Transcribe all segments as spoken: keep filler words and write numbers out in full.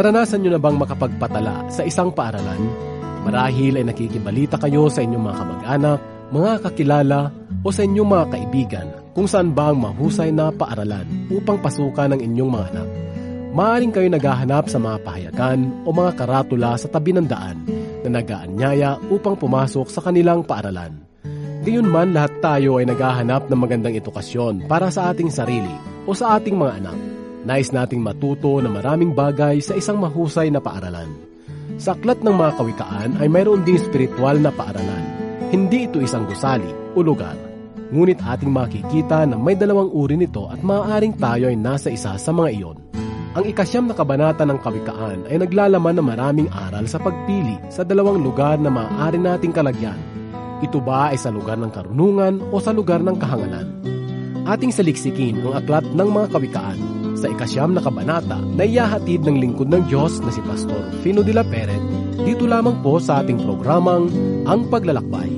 Naranasan nyo na bang makapagpatala sa isang paaralan? Marahil ay nakikibalita kayo sa inyong mga kamag-anak, mga kakilala, o sa inyong mga kaibigan kung saan ba ang mahusay na paaralan upang pasukan ng inyong mga anak. Maaaring kayo naghahanap sa mga pahayagan o mga karatula sa tabi ng daan na nag-aanyaya upang pumasok sa kanilang paaralan. Gayunman, lahat tayo ay naghahanap ng magandang edukasyon para sa ating sarili o sa ating mga anak. Nais nating matuto na maraming bagay sa isang mahusay na paaralan. Sa aklat ng mga kawikaan ay mayroon ding spiritual na paaralan. Hindi ito isang gusali o lugar. Ngunit ating makikita na may dalawang uri nito at maaaring tayo ay nasa isa sa mga iyon. Ang ikasyam na kabanata ng kawikaan ay naglalaman ng maraming aral sa pagpili sa dalawang lugar na maaari nating kalagyan. Ito ba ay sa lugar ng karunungan o sa lugar ng kahangalan? Ating saliksikin ang aklat ng mga kawikaan sa ikasyam na kabanata na iyahatid ng lingkod ng Diyos na si Pastor Rufino de la Peret dito lamang po sa ating programang Ang Paglalakbay.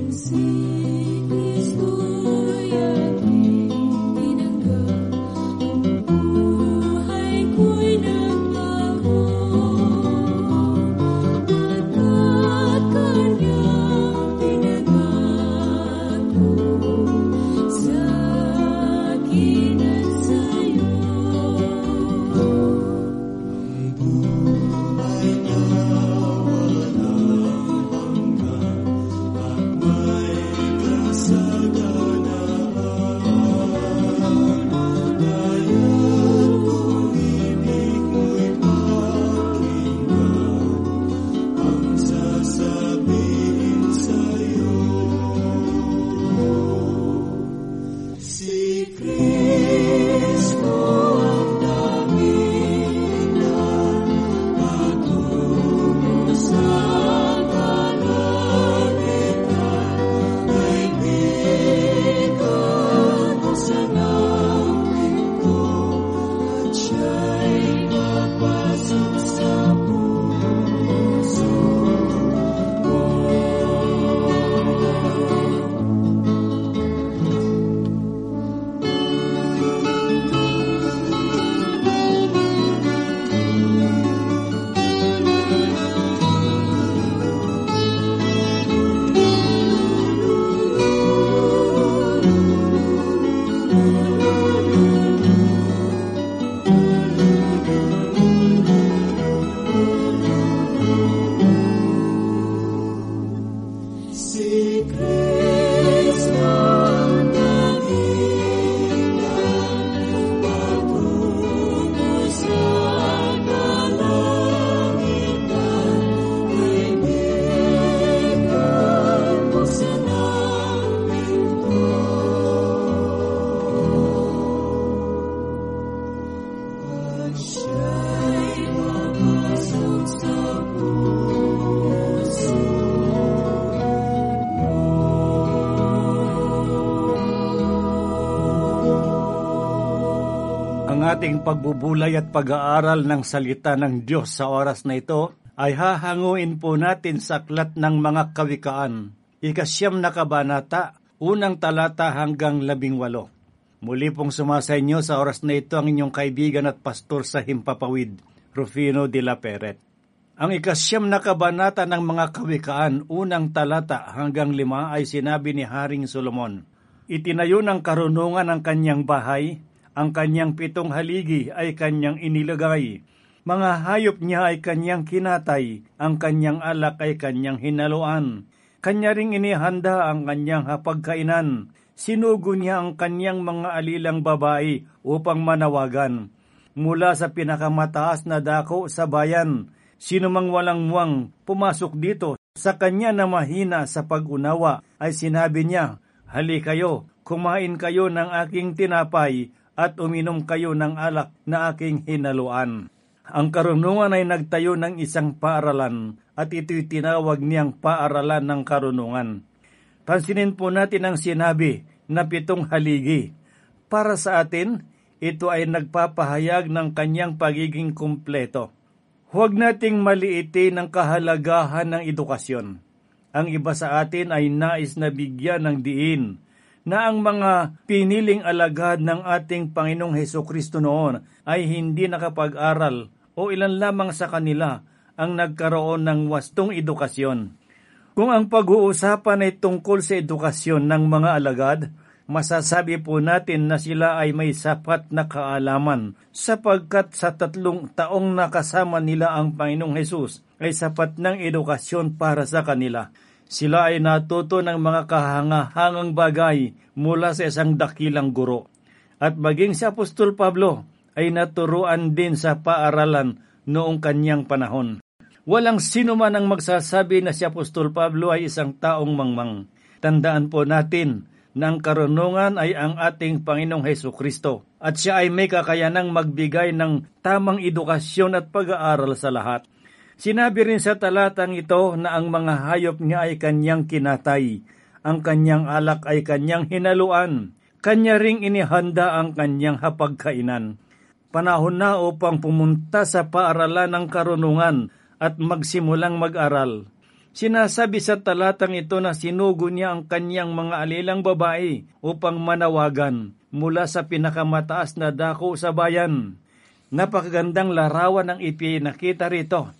Ating pagbubulay at pag-aaral ng salita ng Diyos sa oras na ito ay hahanguin po natin sa aklat ng mga kawikaan, ikasyam na kabanata, unang talata hanggang labing walo. Muli pong sumasa inyo sa oras na ito ang inyong kaibigan at pastor sa Himpapawid, Rufino de la Peret. Ang ikasyam na kabanata ng mga kawikaan, unang talata hanggang lima ay sinabi ni Haring Solomon, itinayo ng karunungan ang kanyang bahay, ang kanyang pitong haligi ay kanyang inilagay. Mga hayop niya ay kanyang kinatay, ang kanyang alak ay kanyang hinaluan. Kanya ring inihanda ang kanyang hapagkainan. Sinugo niya ang kanyang mga alilang babae upang manawagan. Mula sa pinakamataas na dako sa bayan, sino mang walang muwang pumasok dito sa kanya na mahina sa pag-unawa, ay sinabi niya, hali kayo, kumain kayo ng aking tinapay, at uminom kayo ng alak na aking hinaluan. Ang karunungan ay nagtayo ng isang paaralan at ito'y tinawag niyang paaralan ng karunungan. Pansinin po natin ang sinabi na pitong haligi. Para sa atin, ito ay nagpapahayag ng kanyang pagiging kumpleto. Huwag nating maliitin ang kahalagahan ng edukasyon. Ang iba sa atin ay nais na bigyan ng diin na ang mga piniling alagad ng ating Panginoong Hesukristo noon ay hindi nakapag-aral o ilan lamang sa kanila ang nagkaroon ng wastong edukasyon. Kung ang pag-uusapan ay tungkol sa edukasyon ng mga alagad, masasabi po natin na sila ay may sapat na kaalaman sapagkat sa tatlong taong nakasama nila ang Panginoong Hesus ay sapat ng edukasyon para sa kanila. Sila ay natuto ng mga kahangahangang bagay mula sa isang dakilang guro. At maging si Apostol Pablo ay naturuan din sa paaralan noong kanyang panahon. Walang sino man ang magsasabi na si Apostol Pablo ay isang taong mangmang. Tandaan po natin na ang karunungan ay ang ating Panginoong Hesukristo at siya ay may kakayanang magbigay ng tamang edukasyon at pag-aaral sa lahat. Sinabi rin sa talatang ito na ang mga hayop niya ay kanyang kinatay, ang kanyang alak ay kanyang hinaluan, kanya ring inihanda ang kanyang hapagkainan. Panahon na upang pumunta sa paaralan ng karunungan at magsimulang mag-aral. Sinasabi sa talatang ito na sinugo niya ang kanyang mga alilang babae upang manawagan mula sa pinakamataas na dako sa bayan. Napakagandang larawan ang ipinakita rito.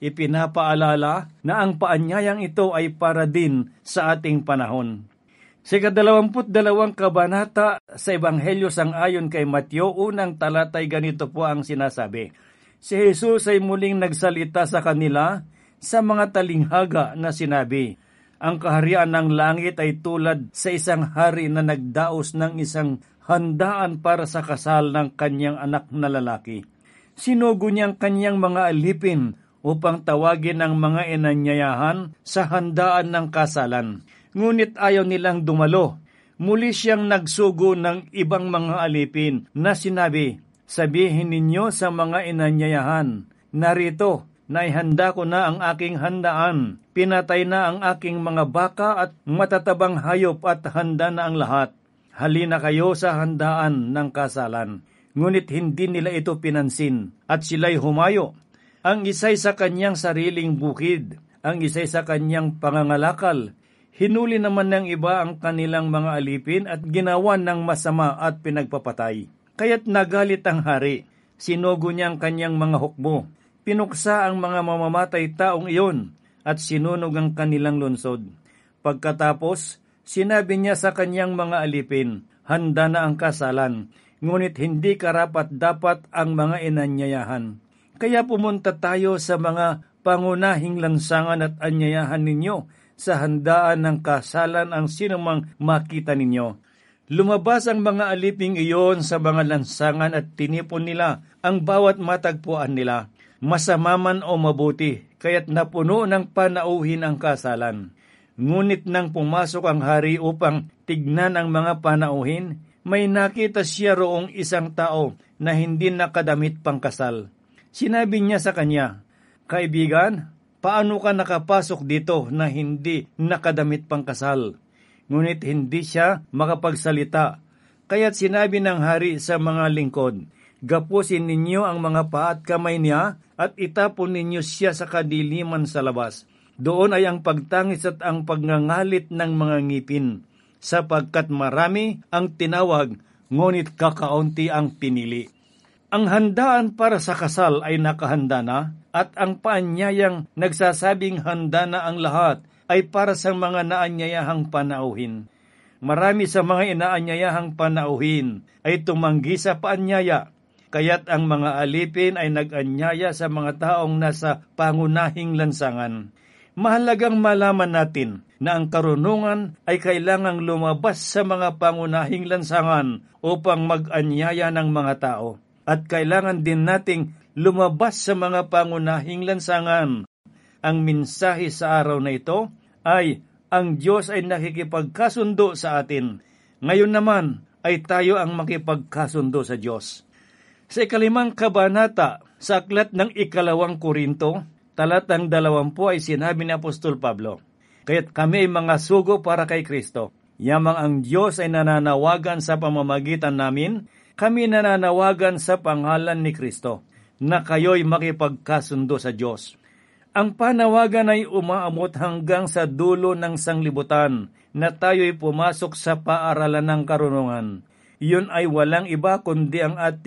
Ipinapaalala na ang paanyayang ito ay para din sa ating panahon. Sa ikadalawamput dalawang kabanata sa Ebanghelyo sangayon kay Mateo, unang talatay ganito po ang sinasabi. Si Jesus ay muling nagsalita sa kanila sa mga talinghaga na sinabi, ang kaharian ng langit ay tulad sa isang hari na nagdaos ng isang handaan para sa kasal ng kanyang anak na lalaki. Sinugo niya ang kanyang mga alipin upang tawagin ang mga inanyayahan sa handaan ng kasalan. Ngunit ayaw nilang dumalo. Muli siyang nagsugo ng ibang mga alipin na sinabi, sabihin ninyo sa mga inanyayahan, narito, naihanda ko na ang aking handaan. Pinatay na ang aking mga baka at matatabang hayop at handa na ang lahat. Halina kayo sa handaan ng kasalan. Ngunit hindi nila ito pinansin at sila'y humayo. Ang isa'y sa kanyang sariling bukid, ang isa'y sa kanyang pangangalakal. Hinuli naman ng iba ang kanilang mga alipin at ginawa ng masama at pinagpapatay. Kaya't nagalit ang hari, sinugo niya ang kanyang mga hukbo, pinuksa ang mga mamamatay taong iyon at sinunog ang kanilang lungsod. Pagkatapos, sinabi niya sa kanyang mga alipin, handa na ang kasalan, ngunit hindi karapat-dapat ang mga inanyayahan. Kaya pumunta tayo sa mga pangunahing lansangan at anyayahan ninyo sa handaan ng kasalan ang sinumang makita ninyo. Lumabas ang mga aliping iyon sa mga lansangan at tinipon nila ang bawat matagpuan nila, masama man o mabuti, kaya't napuno ng panauhin ang kasalan. Ngunit nang pumasok ang hari upang tignan ang mga panauhin, may nakita siya roong isang tao na hindi nakadamit pang kasal. Sinabi niya sa kanya, kaibigan, paano ka nakapasok dito na hindi nakadamit pang kasal? Ngunit hindi siya makapagsalita. Kaya't sinabi ng hari sa mga lingkod, gapusin ninyo ang mga paa at kamay niya at itapon ninyo siya sa kadiliman sa labas. Doon ay ang pagtangis at ang pagngangalit ng mga ngipin, sapagkat marami ang tinawag, ngunit kakaunti ang pinili. Ang handaan para sa kasal ay nakahanda na, at ang paanyayang nagsasabing handa na ang lahat ay para sa mga naanyayahang panauhin. Marami sa mga inaanyayahang panauhin ay tumanggi sa paanyaya, kaya't ang mga alipin ay nag-anyaya sa mga taong nasa pangunahing lansangan. Mahalagang malaman natin na ang karunungan ay kailangang lumabas sa mga pangunahing lansangan upang mag-anyaya ng mga tao. At kailangan din nating lumabas sa mga pangunahing lansangan. Ang mensahe sa araw na ito ay ang Diyos ay nakikipagkasundo sa atin. Ngayon naman ay tayo ang makipagkasundo sa Diyos. Sa ikalimang kabanata sa aklat ng ikalawang Korinto, talatang dalawampu ay sinabi ni Apostol Pablo, kaya't kami ay mga sugo para kay Kristo. Yamang ang Diyos ay nananawagan sa pamamagitan namin, kami nananawagan sa pangalan ni Kristo, na kayo'y makipagkasundo sa Diyos. Ang panawagan ay umaamot hanggang sa dulo ng sanglibutan na tayo'y pumasok sa paaralan ng karunungan. Iyon ay walang iba kundi ang ating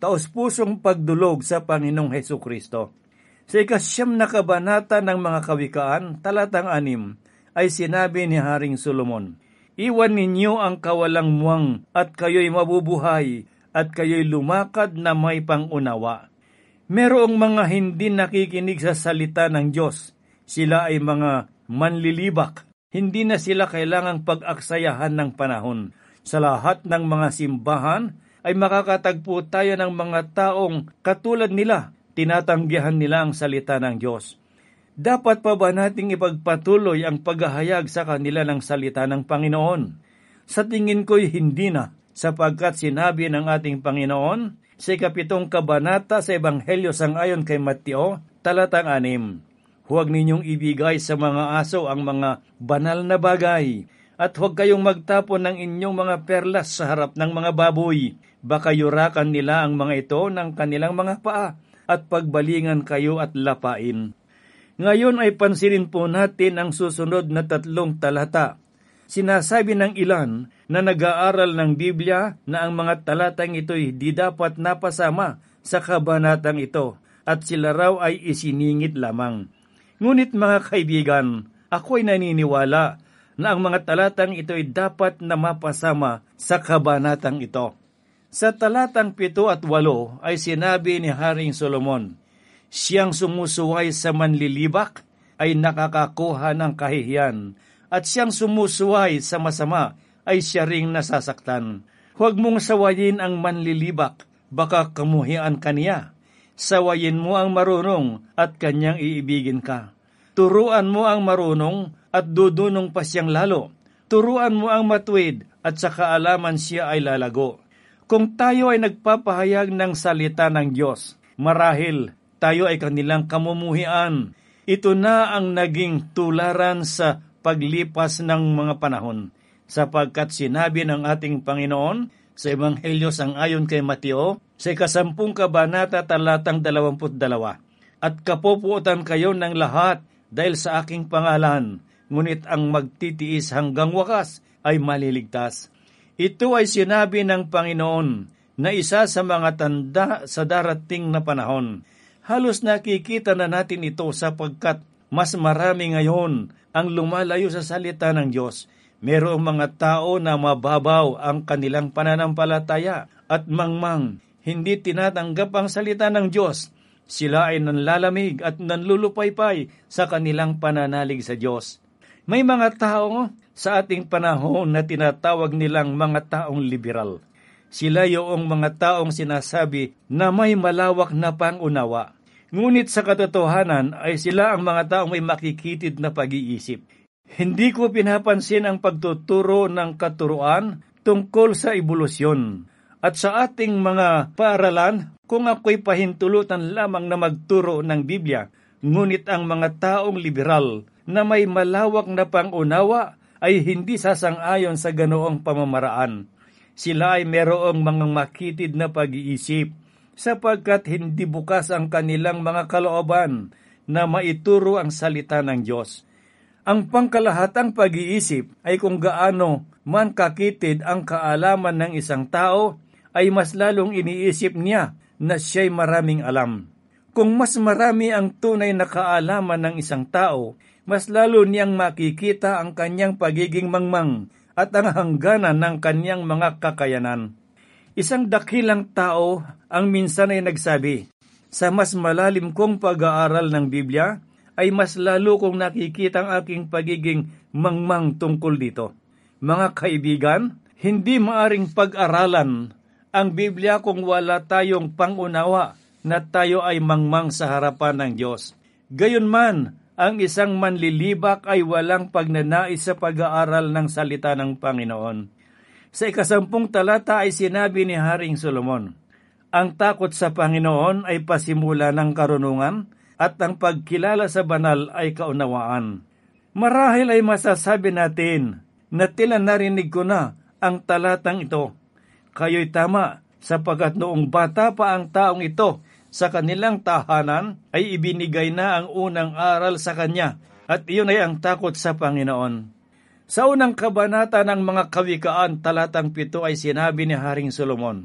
taos-pusong pagdulog sa Panginoong Hesukristo. Sa ikasyam na kabanata ng mga kawikaan, talatang anim, ay sinabi ni Haring Solomon, "Iwan ninyo ang kawalang muwang at kayo'y mabubuhay at kayo'y lumakad na may pangunawa." Merong mga hindi nakikinig sa salita ng Diyos. Sila ay mga manlilibak. Hindi na sila kailangang pag-aksayahan ng panahon. Sa lahat ng mga simbahan ay makakatagpo tayo ng mga taong katulad nila. Tinatanggihan nila ang salita ng Diyos. Dapat pa ba nating ipagpatuloy ang paghahayag sa kanila ng salita ng Panginoon? Sa tingin ko'y hindi na, sapagkat sinabi ng ating Panginoon sa ikapitong kabanata sa Ebanghelyo sangayon kay Mateo, talatang anim, "Huwag ninyong ibigay sa mga aso ang mga banal na bagay, at huwag kayong magtapon ng inyong mga perlas sa harap ng mga baboy. Baka yurakan nila ang mga ito ng kanilang mga paa, at pagbalingan kayo at lapain." Ngayon ay pansinin po natin ang susunod na tatlong talata. Sinasabi ng ilan na nag-aaral ng Biblia na ang mga talatang ito'y di dapat napasama sa kabanatang ito at sila raw ay isiningit lamang. Ngunit mga kaibigan, ako'y naniniwala na ang mga talatang ito'y dapat na mapasama sa kabanatang ito. Sa talatang pito at walo ay sinabi ni Haring Solomon, "Siyang sumusuway sa manlilibak ay nakakakuha ng kahihiyan, at siyang sumusuway sa masama ay siya ring nasasaktan. Huwag mong sawayin ang manlilibak, baka kamuhian ka niya. Sawayin mo ang marunong at kanyang iibigin ka. Turuan mo ang marunong at dudunong pa siyang lalo. Turuan mo ang matuwid at sa kaalaman siya ay lalago." Kung tayo ay nagpapahayag ng salita ng Diyos, marahil tayo ay kanilang kamumuhian. Ito na ang naging tularan sa paglipas ng mga panahon, sapagkat sinabi ng ating Panginoon sa Ebanghelyo sangayon kay Mateo, sa ikasampung kabanata talatang dalawamput dalawa, "At kapupuotan kayo ng lahat dahil sa aking pangalan, ngunit ang magtitiis hanggang wakas ay maliligtas." Ito ay sinabi ng Panginoon na isa sa mga tanda sa darating na panahon. Halos nakikita na natin ito sapagkat mas marami ngayon ang lumalayo sa salita ng Diyos. Merong mga tao na mababaw ang kanilang pananampalataya at mangmang hindi tinatanggap ang salita ng Diyos. Sila ay nanlalamig at nanlulupaypay sa kanilang pananalig sa Diyos. May mga tao sa ating panahon na tinatawag nilang mga taong liberal. Sila yung mga taong sinasabi na may malawak na pangunawa. Ngunit sa katotohanan ay sila ang mga taong may makikitid na pag-iisip. Hindi ko pinapansin ang pagtuturo ng katuruan tungkol sa ebolusyon. At sa ating mga paaralan, kung ako'y pahintulutan lamang na magturo ng Biblia, ngunit ang mga taong liberal na may malawak na pangunawa ay hindi sasang-ayon sa ganoong pamamaraan. Sila ay merong mga makitid na pag-iisip, sapagkat hindi bukas ang kanilang mga kalooban na maituro ang salita ng Diyos. Ang pangkalahatang pag-iisip ay kung gaano man kakitid ang kaalaman ng isang tao, ay mas lalong iniisip niya na siya'y maraming alam. Kung mas marami ang tunay na kaalaman ng isang tao, mas lalo niyang makikita ang kanyang pagiging mangmang at ang hangganan ng kanyang mga kakayanan. Isang dakilang tao ang minsan ay nagsabi, "Sa mas malalim kong pag-aaral ng Biblia, ay mas lalo kong nakikita ang aking pagiging mangmang tungkol dito." Mga kaibigan, hindi maaring pag-aralan ang Biblia kung wala tayong pangunawa na tayo ay mangmang sa harapan ng Diyos. Gayunman, ang isang manlilibak ay walang pagnanais sa pag-aaral ng salita ng Panginoon. Sa ikasampung talata ay sinabi ni Haring Solomon, "Ang takot sa Panginoon ay pasimula ng karunungan, at ang pagkilala sa banal ay kaunawaan." Marahil ay masasabi natin na tila narinig ko na ang talatang ito. Kayo'y tama, sapagkat noong bata pa ang taong ito, sa kanilang tahanan ay ibinigay na ang unang aral sa kanya, at iyon ay ang takot sa Panginoon. Sa unang kabanata ng mga kawikaan, talatang pito ay sinabi ni Haring Solomon,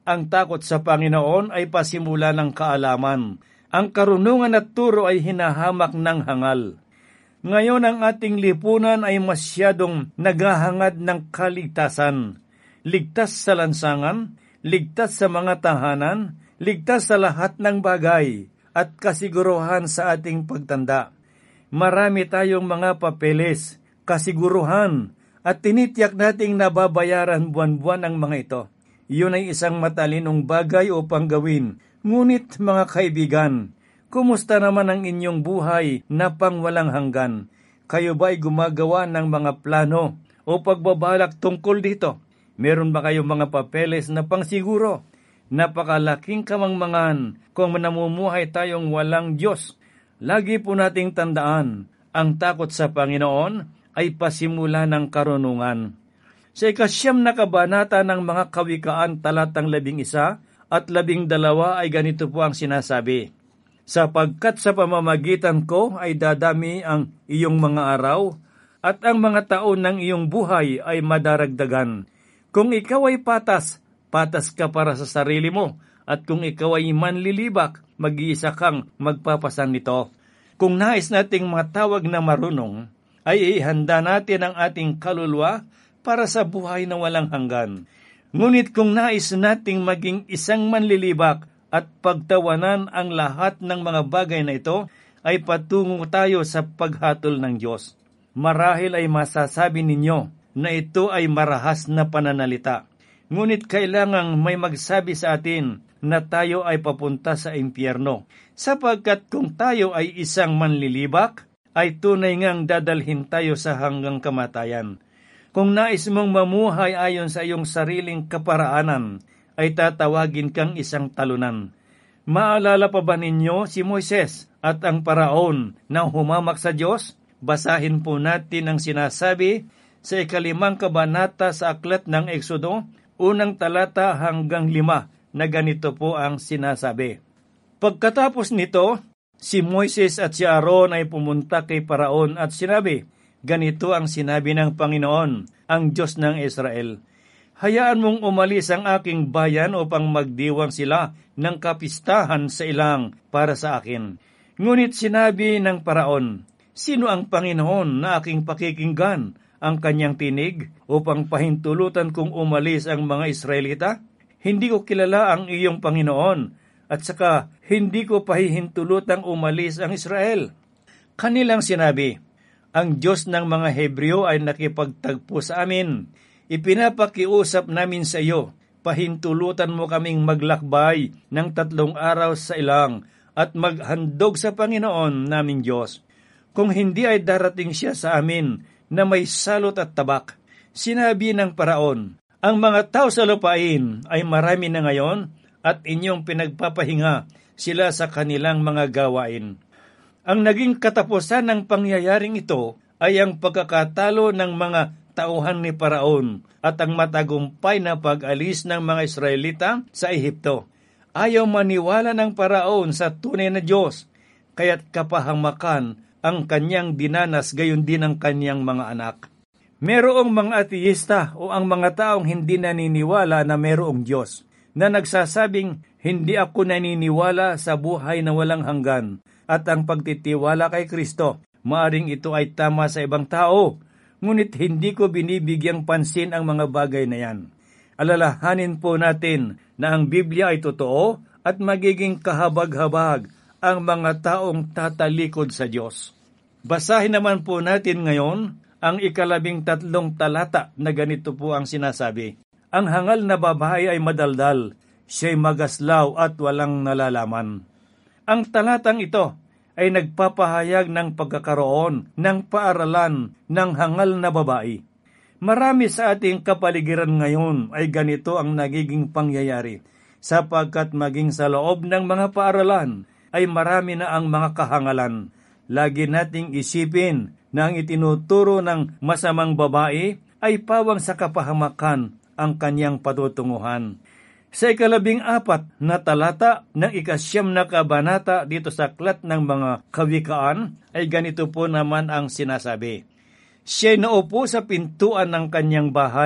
Ang takot sa Panginoon ay pasimula ng kaalaman. Ang karunungan at turo ay hinahamak ng hangal. Ngayon ang ating lipunan ay masyadong naghahangad ng kaligtasan. Ligtas sa lansangan, ligtas sa mga tahanan, ligtas sa lahat ng bagay, at kasiguruhan sa ating pagtanda. Marami tayong mga papeles, kasiguruhan, at tinitiyak nating nababayaran buwan-buwan ang mga ito. Iyon ay isang matalinong bagay upang gawin. Ngunit mga kaibigan, kumusta naman ang inyong buhay na pangwalang hanggan? Kayo ba ay gumagawa ng mga plano o pagbabalak tungkol dito? Meron ba kayong mga papeles na pangsiguro? Napakalaking kamangmangan kung namumuhay tayong walang Diyos. Lagi po nating tandaan, ang takot sa Panginoon ay pasimula ng karunungan. Sa ikasyam na kabanata ng mga kawikaan talatang labing isa at labing dalawa ay ganito po ang sinasabi, sapagkat sa pamamagitan ko ay dadami ang iyong mga araw at ang mga taon ng iyong buhay ay madaragdagan. Kung ikaw ay patas, patas ka para sa sarili mo, at kung ikaw ay manlilibak, mag-iisa kang magpapasan nito. Kung nais nating matawag na marunong, ay ihanda natin ang ating kaluluwa para sa buhay na walang hanggan. Ngunit kung nais nating maging isang manlilibak at pagtawanan ang lahat ng mga bagay na ito, ay patungo tayo sa paghatol ng Diyos. Marahil ay masasabi ninyo na ito ay marahas na pananalita. Ngunit kailangang may magsabi sa atin na tayo ay papunta sa impyerno, sapagkat kung tayo ay isang manlilibak, ay tunay ngang dadalhin tayo sa hanggang kamatayan. Kung nais mong mamuhay ayon sa iyong sariling kaparaanan, ay tatawagin kang isang talunan. Maalala pa ba ninyo si Moises at ang paraon na humamak sa Diyos? Basahin po natin ang sinasabi sa ikalimang kabanata sa aklat ng Eksodo, unang talata hanggang lima, na ganito po ang sinasabi. Pagkatapos nito, si Moises at si Aaron ay pumunta kay Paraon at sinabi, ganito ang sinabi ng Panginoon, ang Diyos ng Israel. Hayaan mong umalis ang aking bayan upang magdiwang sila ng kapistahan sa ilang para sa akin. Ngunit sinabi ng Paraon, sino ang Panginoon na aking pakikinggan ang kanyang tinig upang pahintulutan kong umalis ang mga Israelita? Hindi ko kilala ang iyong Panginoon at saka hindi ko pahihintulutang umalis ang Israel. Kanilang sinabi, ang Diyos ng mga Hebreo ay nakipagtagpo sa amin. Ipinapakiusap namin sa iyo, pahintulutan mo kaming maglakbay ng tatlong araw sa ilang at maghandog sa Panginoon naming Diyos. Kung hindi ay darating siya sa amin na may salot at tabak. Sinabi ng Paraon, ang mga tao sa lupain ay marami na ngayon at inyong pinagpapahinga sila sa kanilang mga gawain. Ang naging katapusan ng pangyayaring ito ay ang pagkakatalo ng mga tauhan ni Paraon at ang matagumpay na pag-alis ng mga Israelita sa Ehipto. Ayaw maniwala ng Paraon sa tunay na Diyos, kaya't kapahamakan ang kanyang dinanas gayon din ang kanyang mga anak. Merong mga ateista o ang mga taong hindi naniniwala na merong Diyos, na nagsasabing, hindi ako naniniwala sa buhay na walang hanggan, at ang pagtitiwala kay Kristo, maaring ito ay tama sa ibang tao, ngunit hindi ko binibigyang pansin ang mga bagay na yan. Alalahanin po natin na ang Biblia ay totoo at magiging kahabag-habag ang mga taong tatalikod sa Diyos. Basahin naman po natin ngayon ang ikalabing tatlong talata na ganito po ang sinasabi. Ang hangal na babae ay madaldal, siya'y magaslaw at walang nalalaman. Ang talatang ito ay nagpapahayag ng pagkakaroon ng paaralan ng hangal na babae. Marami sa ating kapaligiran ngayon ay ganito ang nagiging pangyayari, sapagkat maging sa loob ng mga paaralan ay marami na ang mga kahangalan. Lagi nating isipin na ang itinuturo ng masamang babae ay pawang sa kapahamakan ang kanyang patutunguhan. Sa ikalabing apat na talata ng ikasyam na kabanata dito sa aklat ng mga kawikaan ay ganito po naman ang sinasabi. Siya'y naupo sa pintuan ng kanyang bahay,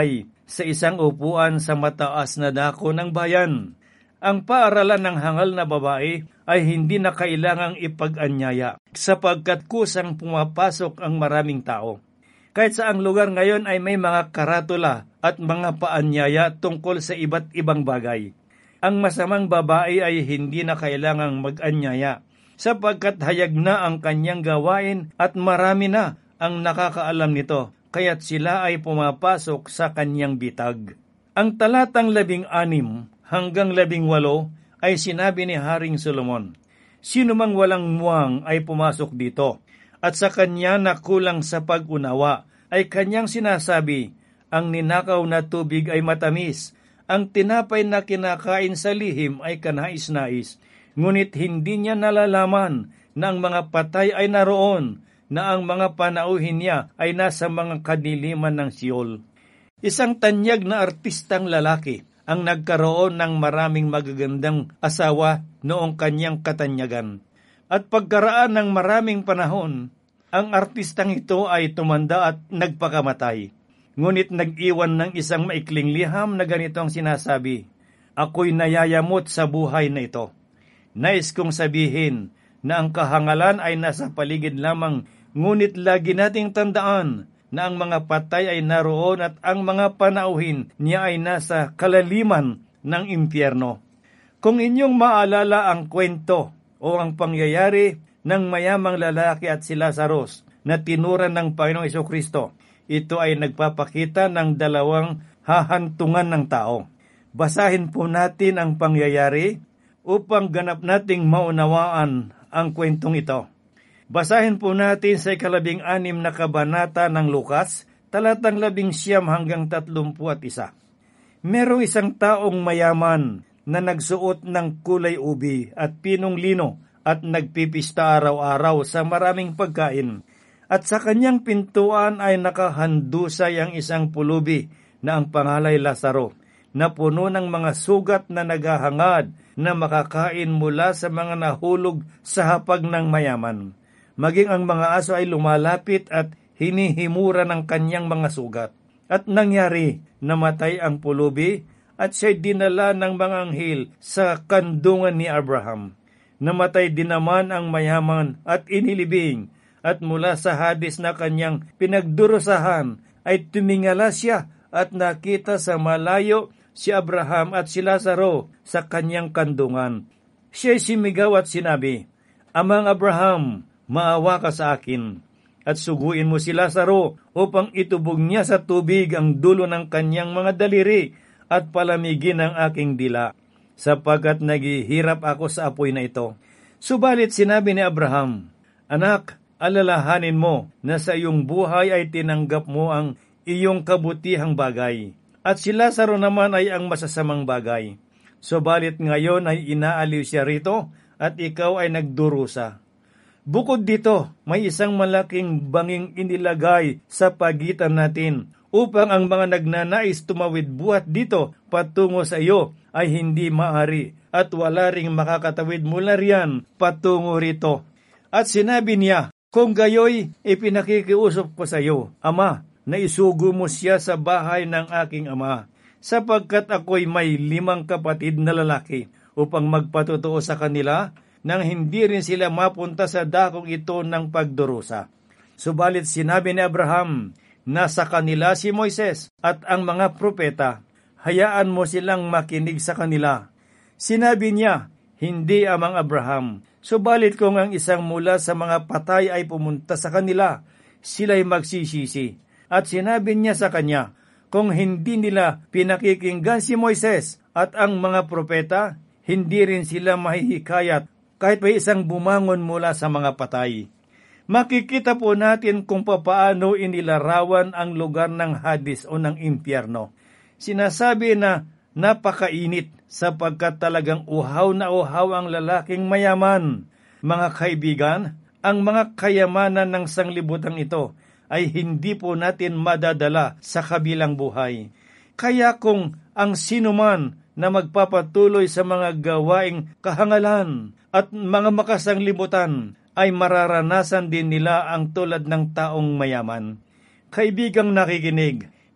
sa isang upuan sa mataas na dako ng bayan. Ang paaralan ng hangal na babae ay hindi na kailangang ipag-anyaya sapagkat kusang pumapasok ang maraming tao. Kahit sa ang lugar ngayon ay may mga karatula at mga paanyaya tungkol sa iba't ibang bagay. Ang masamang babae ay hindi na kailangang mag-anyaya sapagkat hayag na ang kanyang gawain at marami na ang nakakaalam nito, kaya't sila ay pumapasok sa kanyang bitag. Ang talatang labing anim hanggang labing walo ay sinabi ni Haring Solomon, "Sino mang walang muwang ay pumasok dito, at sa kanya na kulang sa pag-unawa ay kanyang sinasabi, ang ninakaw na tubig ay matamis, ang tinapay na kinakain sa lihim ay kanais-nais, ngunit hindi niya nalalaman na ang mga patay ay naroon, na ang mga panauhin niya ay nasa mga kadiliman ng Siol." Isang tanyag na artistang lalaki ang nagkaroon ng maraming magagandang asawa noong kanyang katanyagan. At pagkaraan ng maraming panahon, ang artistang ito ay tumanda at nagpakamatay. Ngunit nag-iwan ng isang maikling liham na ganito ang sinasabi, "Ako'y nayayamot sa buhay na ito. Nais kong sabihin na ang kahangalan ay nasa paligid lamang, ngunit lagi nating tandaan na ang mga patay ay naroon at ang mga panauhin niya ay nasa kalaliman ng impyerno." Kung inyong maalala ang kwento o ang pangyayari ng mayamang lalaki at si Lazarus na tinuran ng Panginoong Jesucristo, ito ay nagpapakita ng dalawang hahantungan ng tao. Basahin po natin ang pangyayari upang ganap nating maunawaan ang kwentong ito. Basahin po natin sa ikalabing anim na kabanata ng Lukas, talatang labing siyam hanggang tatlumpu at isa. Merong isang taong mayaman na nagsuot ng kulay ubi at pinong lino at nagpipista araw-araw sa maraming pagkain. At sa kanyang pintuan ay nakahandusay ang isang pulubi na ang pangalay Lazaro, na puno ng mga sugat na naghahangad na makakain mula sa mga nahulog sa hapag ng mayaman. Maging ang mga aso ay lumalapit at hinihimura ng kanyang mga sugat. At nangyari, namatay ang pulubi at siya'y dinala ng mga anghel sa kandungan ni Abraham. Namatay din naman ang mayaman at inilibing, at mula sa Hades na kanyang pinagdurusahan ay tumingala siya at nakita sa malayo si Abraham at si Lazaro sa kanyang kandungan. Siya'y simigaw at sinabi, "Amang Abraham, maawa ka sa akin, at suguin mo si Lazaro upang itubog niya sa tubig ang dulo ng kanyang mga daliri at palamigin ang aking dila, sapagkat naghihirap ako sa apoy na ito." Subalit sinabi ni Abraham, "Anak, alalahanin mo na sa iyong buhay ay tinanggap mo ang iyong kabutihang bagay, at si Lazaro naman ay ang masasamang bagay. Subalit ngayon ay inaaliw siya rito, at ikaw ay nagdurusa. Bukod dito, may isang malaking banging inilagay sa pagitan natin, upang ang mga nagnanais tumawid buhat dito patungo sa iyo ay hindi maaari, at wala ring makakatawid mula riyan patungo rito." At sinabi niya, "Kung gayoy, ipinakikiusap ko sa iyo, Ama, na isugo mo siya sa bahay ng aking ama, sapagkat ako'y may limang kapatid na lalaki, upang magpatotoo sa kanila nang hindi rin sila mapunta sa dakong ito ng pagdurusa." Subalit sinabi ni Abraham, "Nasa kanila si Moises at ang mga propeta, hayaan mo silang makinig sa kanila." Sinabi niya, "Hindi, Amang Abraham, subalit kung ang isang mula sa mga patay ay pumunta sa kanila, sila'y magsisisi." At sinabi niya sa kanya, "Kung hindi nila pinakikinggan si Moises at ang mga propeta, hindi rin sila mahihikayat kahit pa isang bumangon mula sa mga patay." Makikita po natin kung papaano inilarawan ang lugar ng Hades o ng impyerno. Sinasabi na napakainit sapagkat talagang uhaw na uhaw ang lalaking mayaman. Mga kaibigan, ang mga kayamanan ng sanglibutang ito ay hindi po natin madadala sa kabilang buhay. Kaya kung ang sinuman na magpapatuloy sa mga gawaing kahangalan at mga makasanglibutan ay mararanasan din nila ang tulad ng taong mayaman. Kaibigang nakikinig,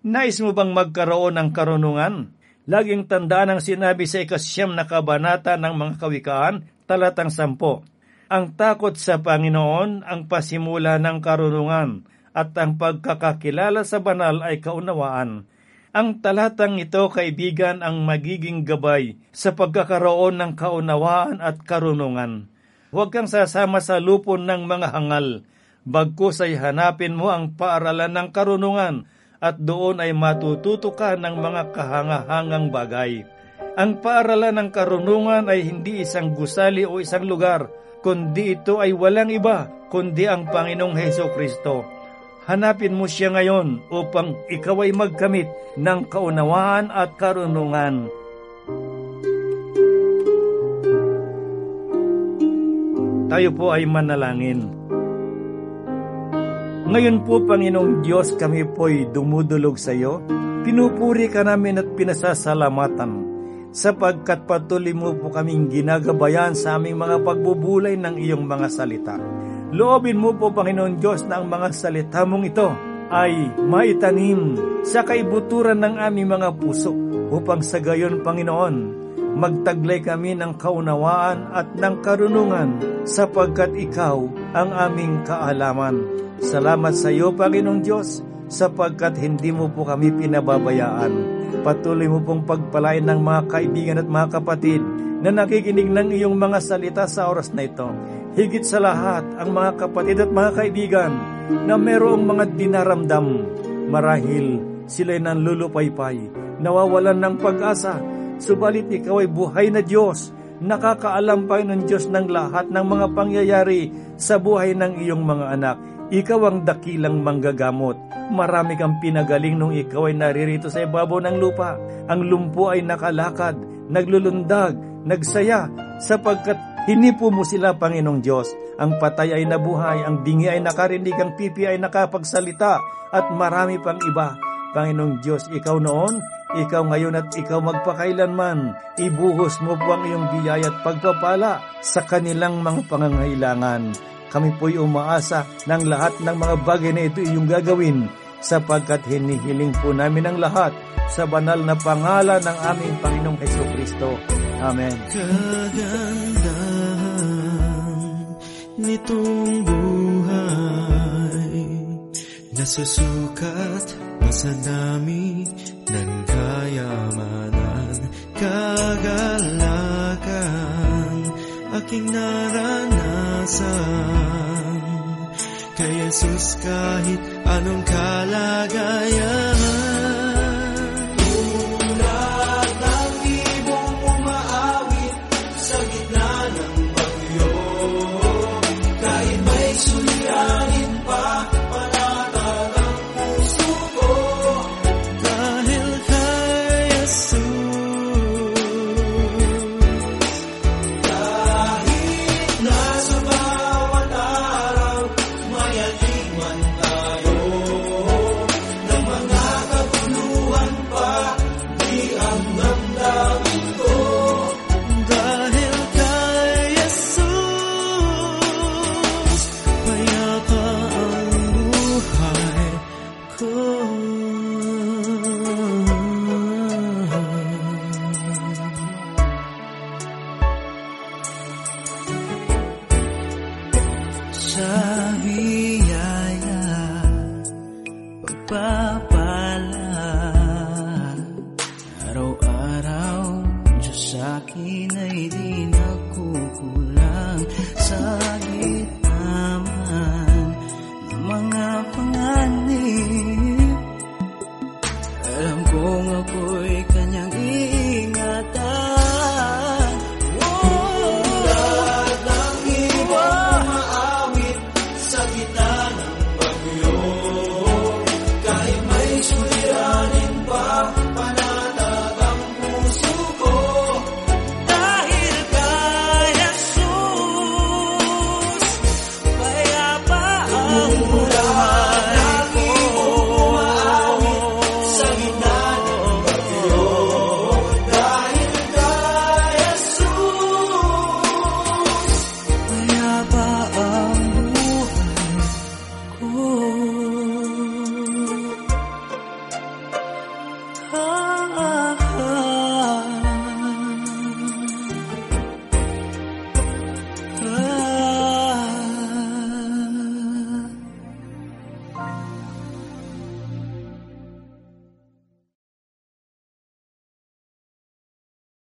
Nais mo bang magkaroon ng karunungan? Laging tandaan ang sinabi sa ikasyam na kabanata ng mga kawikaan, talatang sampo. Ang takot sa Panginoon ang pasimula ng karunungan, at ang pagkakakilala sa banal ay kaunawaan. Ang talatang ito, kaibigan, ang magiging gabay sa pagkakaroon ng kaunawaan at karunungan. Huwag kang sasama sa lupon ng mga hangal, bagkus ay hanapin mo ang paaralan ng karunungan, at doon ay matututo ka ng mga kahangahangang bagay. Ang paaralan ng karunungan ay hindi isang gusali o isang lugar, kundi ito ay walang iba, kundi ang Panginoong Hesukristo. Hanapin mo siya ngayon upang ikaw ay magkamit ng kaunawaan at karunungan. Tayo po ay manalangin. Ngayon po, Panginoong Diyos, kami po'y dumudulog sa iyo. Pinupuri ka namin at pinasasalamatan, sapagkat patuloy mo po kaming ginagabayan sa aming mga pagbubulay ng iyong mga salita. Loobin mo po, Panginoong Diyos, na ang mga salita mong ito ay maitanim sa kaibuturan ng aming mga puso, upang sa gayon, Panginoon, magtaglay kami ng kaunawaan at ng karunungan, sapagkat ikaw ang aming kaalaman. Salamat sa iyo, Panginoong Diyos, sapagkat hindi mo po kami pinababayaan. Patuloy mo pong pagpalain ng mga kaibigan at mga kapatid na nakikinig ng iyong mga salita sa oras na ito. Higit sa lahat, ang mga kapatid at mga kaibigan na mayroong mga dinaramdam, marahil sila'y nanlulupaypay, nawawalan ng pag-asa, subalit ikaw ay buhay na Diyos, nakakaalam, Panginoon Diyos, ng lahat ng mga pangyayari sa buhay ng iyong mga anak. Ikaw ang dakilang manggagamot. Marami kang pinagaling nung ikaw ay naririto sa ibabaw ng lupa. Ang lumpo ay nakalakad, naglulundag, nagsaya, sapagkat hinipo mo sila, Panginoong Diyos. Ang patay ay nabuhay, ang bingi ay nakarinig, ang pipi ay nakapagsalita, at marami pang iba. Panginoong Diyos, ikaw noon, ikaw ngayon at ikaw magpakailanman. Ibuhos mo po ang iyong biyaya at pagpapala sa kanilang mga pangangailangan. Kami po'y umaasa ng lahat ng mga bagay na ito iyong gagawin, sapagkat hinihiling po namin ang lahat sa banal na pangalan ng aming Panginoong Hesukristo. Amen. Kagandahan nitong buhay, nasusukat sa dami ng kayamanan, kagalakan aking naranasan kay Jesus kahit anong kalagayan. Tulad ng ibong umaawit sa gitna ng bagyo, kahit may suliranin pa, panatag ang puso ko dahil kay Jesus. Sa biyaya, pagpapala, araw-araw, Diyos sa'kin ay di nagkukulang. Sa